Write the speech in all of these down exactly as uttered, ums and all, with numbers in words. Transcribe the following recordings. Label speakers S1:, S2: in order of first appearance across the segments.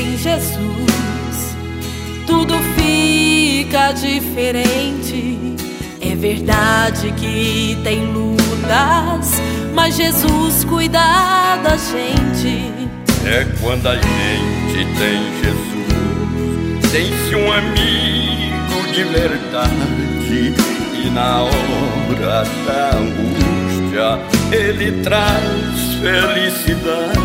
S1: tem Jesus, tudo fica diferente. É verdade que tem lutas, mas Jesus cuida da gente.
S2: É quando a gente tem Jesus, tem-se um amigo de verdade, e na hora da angústia ele traz felicidade.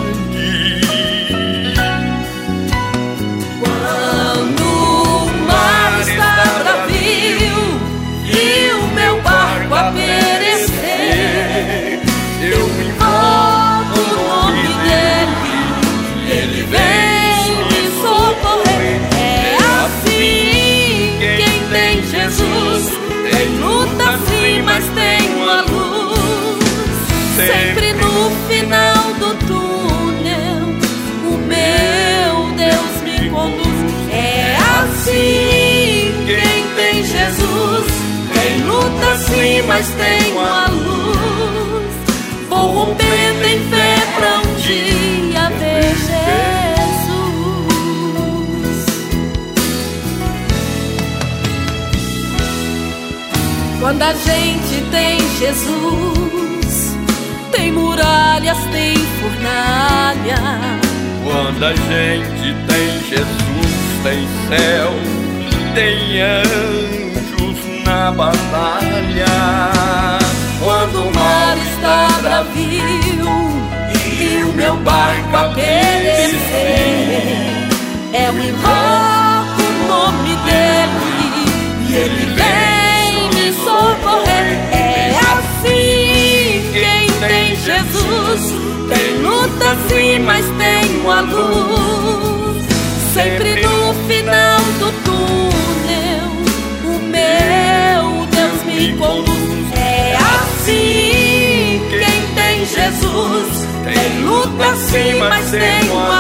S1: Quando o mar está bravio e o meu barco a perecer, eu invoco o nome dele, ele vem me socorrer. É assim, quem tem Jesus tem luta sim, mas tem uma luz. Sempre no final do túnel o meu Deus me conduz. É assim, quem tem Jesus tem luta sim, mas tem uma luz. Vou rompendo em fé pra um dia ver Jesus. Quando a gente tem Jesus, tem muralhas, tem fornalha.
S2: Quando a gente tem Jesus, tem céu, tem anjos na batalha.
S1: Quando o mar está bravio e o meu barco a perecer, eu invoco o nome dele e ele vem me socorrer. É assim, quem tem Jesus tem luta sim, mas tem uma luz. Sempre no final do túnel o meu Deus me conduz. É assim, quem tem Jesus tem luta sim, mas tem uma